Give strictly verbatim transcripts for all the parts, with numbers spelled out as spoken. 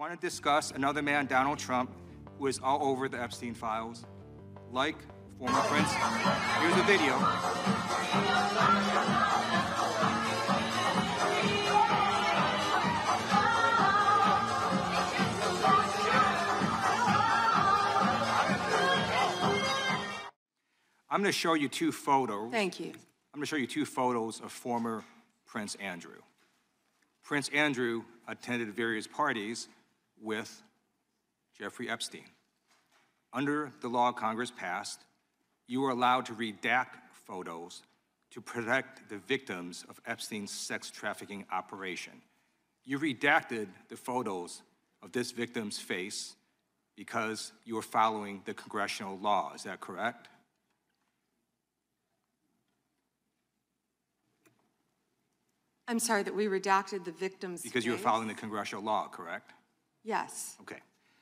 want to discuss another man, Donald Trump, who is all over the Epstein files, like former Prince. Here's a video. I'm going to show you two photos. Thank you. I'm going to show you two photos of former Prince Andrew. Prince Andrew attended various parties with Jeffrey Epstein. Under the law Congress passed, you were allowed to redact photos to protect the victims of Epstein's sex trafficking operation. You redacted the photos of this victim's face because you were following the congressional law. Is that correct? I'm sorry that we redacted the victim's Because you were face? following the congressional law, correct? Yes. Okay.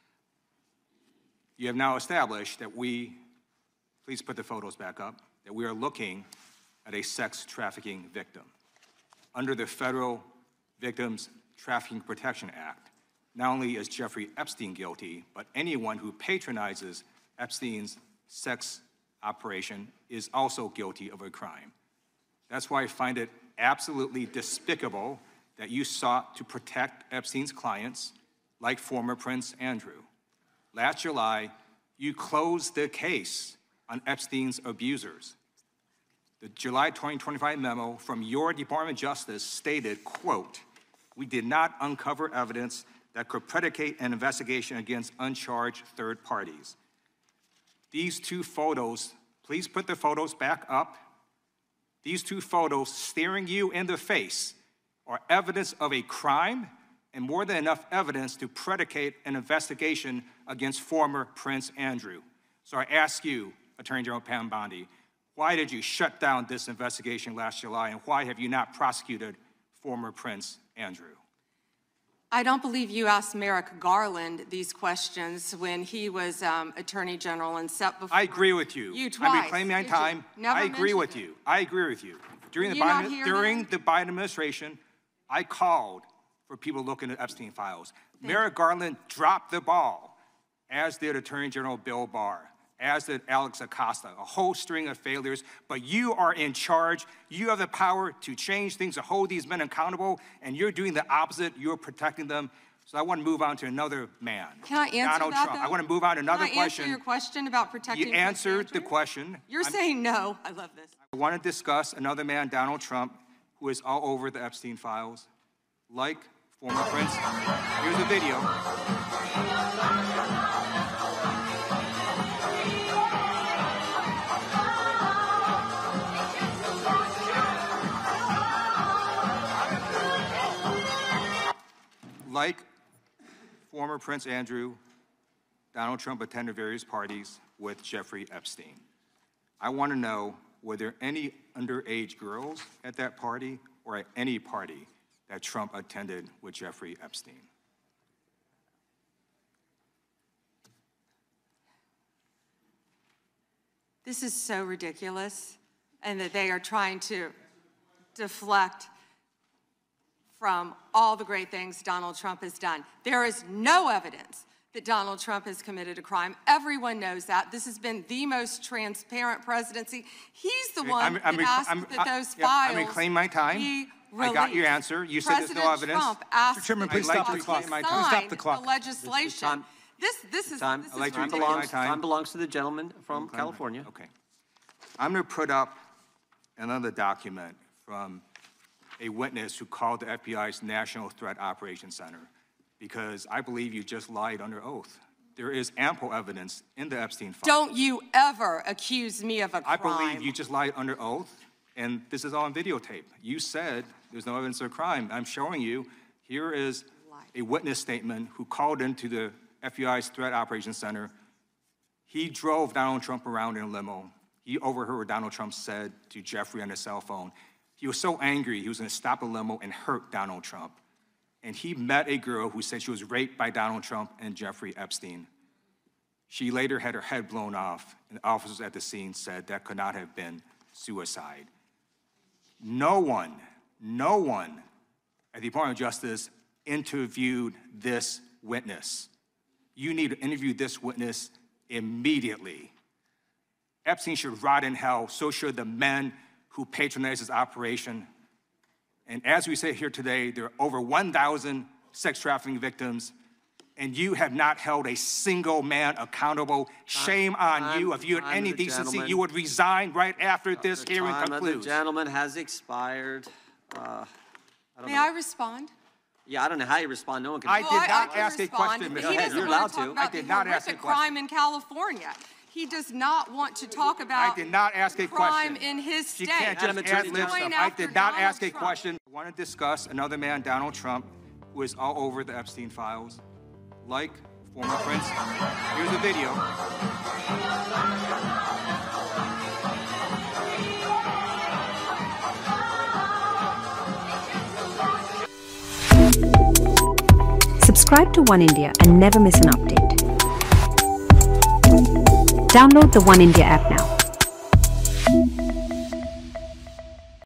You have now established that we, please put the photos back up, that we are looking at a sex trafficking victim. Under the Federal Victims Trafficking Protection Act, not only is Jeffrey Epstein guilty, but anyone who patronizes Epstein's sex operation is also guilty of a crime. That's why I find it absolutely despicable that you sought to protect Epstein's clients, like former Prince Andrew. Last July, you closed the case on Epstein's abusers. The July twenty twenty-five memo from your Department of Justice stated, quote, "We did not uncover evidence that could predicate an investigation against uncharged third parties." These two photos, please put the photos back up. These two photos staring you in the face are evidence of a crime and more than enough evidence to predicate an investigation against former Prince Andrew. So I ask you, Attorney General Pam Bondi, why did you shut down this investigation last July, and why have you not prosecuted former Prince Andrew? I don't believe you asked Merrick Garland these questions when he was um, Attorney General and set before I agree with you. You twice. I'm reclaiming my time. Never I agree with it. you. I agree with you. During, Were the you not Biden, here during then? the Biden administration, I called for people looking at Epstein files. Thank Merrick Garland dropped the ball, as did Attorney General Bill Barr, as did Alex Acosta, a whole string of failures. But you are in charge. You have the power to change things, to hold these men accountable, and you're doing the opposite. You're protecting them. So I want to move on to another man. Can I answer Donald that, Trump. though? I want to move on to another Can I question. answer your question about protecting You answered Prince the question. You're I'm, saying no. I love this. I want to discuss another man, Donald Trump, who is all over the Epstein files, like former Prince. Here's a video. Like former Prince Andrew, Donald Trump attended various parties with Jeffrey Epstein. I want to know, were there any underage girls at that party or at any party that Trump attended with Jeffrey Epstein? This is so ridiculous, and that they are trying to deflect from all the great things Donald Trump has done. There is no evidence that Donald Trump has committed a crime. Everyone knows that. This has been the most transparent presidency. He's the one I'm, I'm, that asked I'm, that those yeah, files I'm reclaiming my time. be I got your released. answer. You said President there's no evidence. Trump asked Mister Chairman, that please those stop the files clock. be My time. signed Stop the clock. The legislation. Time. This, this is, Time. this I'd like is to Time take ridiculous. my belongs, time. time belongs to the gentleman from Okay. California. Okay. I'm going to put up another document from a witness who called the F B I's National Threat Operations Center, because I believe you just lied under oath. There is ample evidence in the Epstein file. Don't you ever accuse me of a crime. I believe you just lied under oath, and this is all on videotape. You said there's no evidence of a crime. I'm showing you, here is a witness statement who called into the F B I's Threat Operations Center. He drove Donald Trump around in a limo. He overheard what Donald Trump said to Jeffrey on his cell phone. He was so angry, he was gonna stop the limo and hurt Donald Trump. And he met a girl who said she was raped by Donald Trump and Jeffrey Epstein. She later had her head blown off, and officers at the scene said that could not have been suicide. No one, no one at the Department of Justice interviewed this witness. You need to interview this witness immediately. Epstein should rot in hell, so should the men who patronize his operation. And as we say here today, there are over one thousand sex trafficking victims, and you have not held a single man accountable. Shame on Time- you. If you had time any of the decency, gentleman. you would resign right after this The hearing time of the concludes. gentleman has expired. Uh, I don't May know. I respond? Yeah, I don't know how you respond. No one can. I Oh, did not can ask a respond, question, but Miz He Hager. doesn't You're want allowed to talk to. about I did the not ask a horrific question. crime in California. He does not want to talk about I did not ask a crime question. in his You state. can't just Madam Attorney ad lib General. stuff. Going I after did not Donald ask a Trump. question. I want to discuss another man, Donald Trump, who is all over the Epstein files, like former Prince. Here's a video. Subscribe to One India and never miss an update. Download the One India app now.